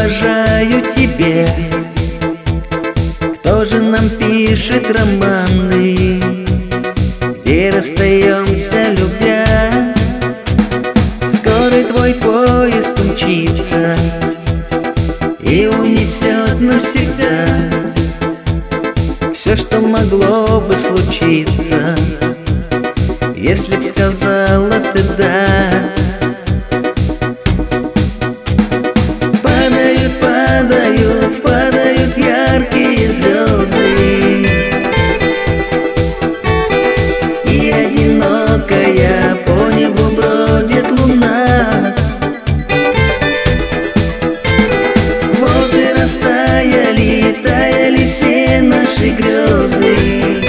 подражаю тебе. Кто же нам пишет романы, где расстаемся, любя? Скоро твой поезд умчится и унесет навсегда все, что могло бы случиться, если б сказала ты «да». Падают, падают, падают яркие звезды, и одинокая по небу бродит луна. Вот и растаяли, таяли все наши грезы,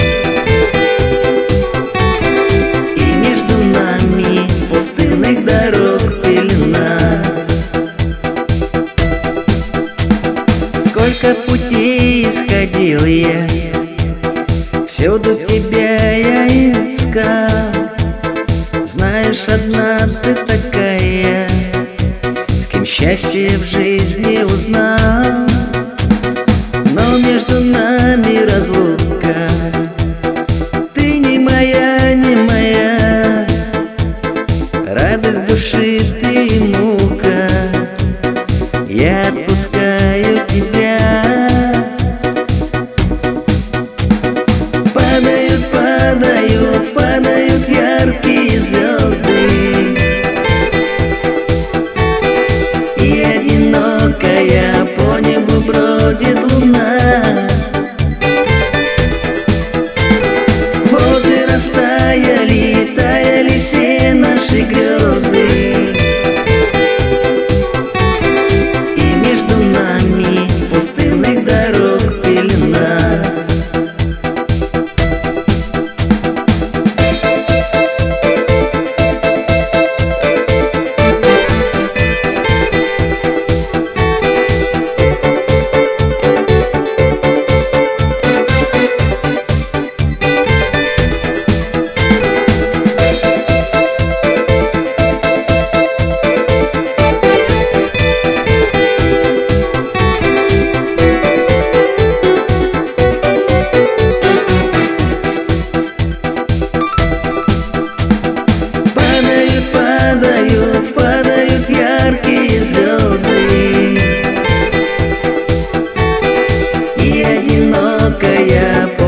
и между нами пустынных дорог пелена. Сколько путей исходил я, всюду тебя я искал. Знаешь, одна ты такая, с кем счастье в жизни узнал. Но между нами разлука, ты не моя, не моя. Радость души ты и мука, я отпускаю тебя. Падают, падают, падают яркие звезды, и одинокая по небу бродит луна. Вот и растаяли, таяли все наши грезы, и между нами пустынных дорог пелена. Падают, падают яркие звезды, и одинокая